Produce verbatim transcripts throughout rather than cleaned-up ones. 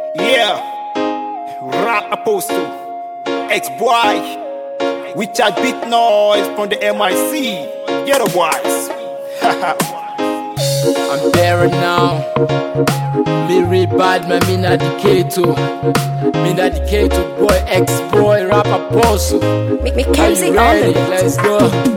Yeah, rap apostle, ex-boy, Richard Beat Noise from the M I C, Ghetto Boys. I'm there now. Me real bad man, me not the K two. Me not the K two boy, ex-boy, rap apostle. Me, me Are you ready? Let's go.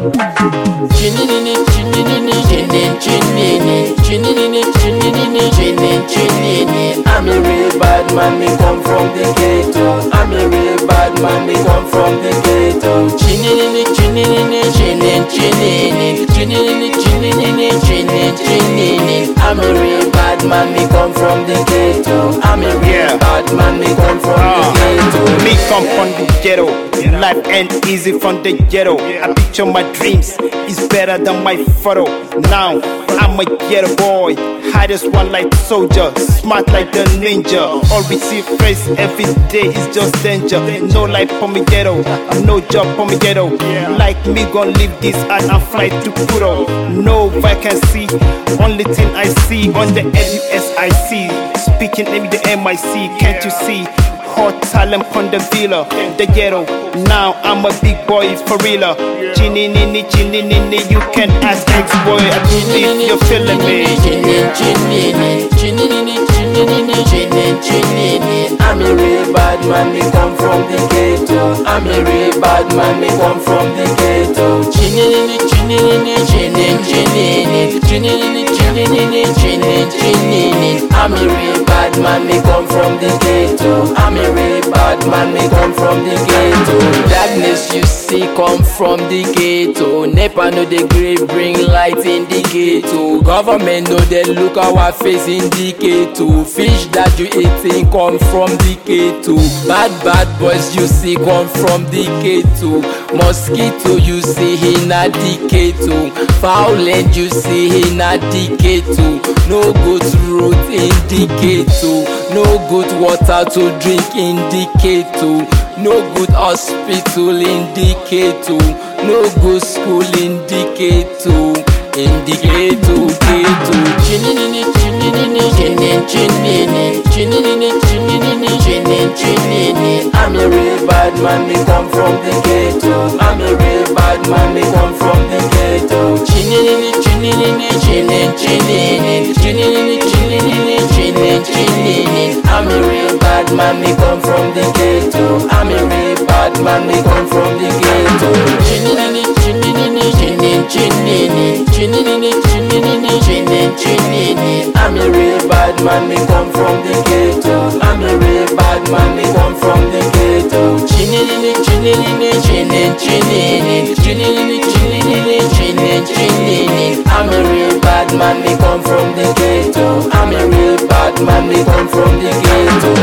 Chinini, chinini, chinin, chinini, chinini, chinini, chinin, chinini. I'm a real bad man, me come from the ghetto. I'm a real bad man, me come from the ghetto. Chinini, chinini, chinin, chinini, chinini, chinini, chinin, chinini. I'm a real bad man, me come from the ghetto. I'm a real Yeah. bad man, me come from Uh, the ghetto. Me come from the ghetto, life ain't easy from the ghetto. I picture my dreams, it's better than my photo. Now I'm a ghetto boy, hardest one like soldier, smart like the ninja. All we see face every day is just danger. No life for me ghetto, no job for me ghetto. Like me gon' leave this art and fly to Kuro. No vacancy, only thing I see on the L U S I C. Speaking in the M I C, can't you see? Hot talent on the villa, the ghetto. Now I'm a big boy for real. Chinini, chinini, you can ask ex-boy. I believe you're feeling me. Chinin, chinini, chinini, chinini, chinin, chinini. I'm a real bad man, me come from the ghetto. I'm a real bad man, me come from the ghetto. Chinini, chinini, chinin, chinini, chinini, chinini, chinin, chinini. I'm a real bad man, me come from the ghetto. I'm a real bad man, me come from the ghetto. Darkness you see come from the ghetto. Nepa know the grave bring light in the ghetto. Government know they look our face in the ghetto. Fish that you eating come from the ghetto. Bad bad boys you see come from the ghetto. Mosquito you see in a the ghetto. Foul end you see in a the ghetto. No good road in the ghetto. No good water to drink in the ghetto. No good hospital in the ghetto. No good school in the ghetto. In the ghetto, ghetto. Chinini, chinini, chinin, chinini, chinini, chinini, chinin, chinini. I'm a real bad man, me come from the ghetto. I'm a real bad man, me come from the ghetto. Chinini, chinini, chinin, chinini, chinini, chinini, chinin, chinini. I'm a real bad man, me come from the ghetto. I'm a real bad man, me come from the ghetto. Chinini, chinini, chinin, chinini, chinini, chinini, chinin, chinini. I'm a real bad man, me come from the ghetto. I'm a real bad man, me come from the ghetto. Chinini, chinini, chinin, chinini, chinini, chinini, chinin, chinini. I'm a real bad man, me come from the ghetto. I'm a real bad man, me come from the ghetto.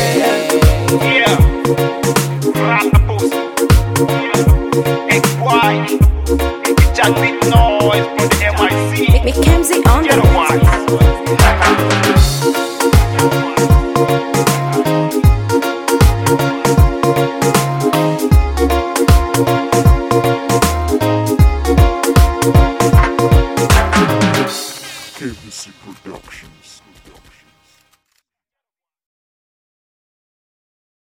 Yeah, rap apostle, ex-boy, Richard Beat Noise from the M I C, Me, me Kemsey on the Ghetto Boys.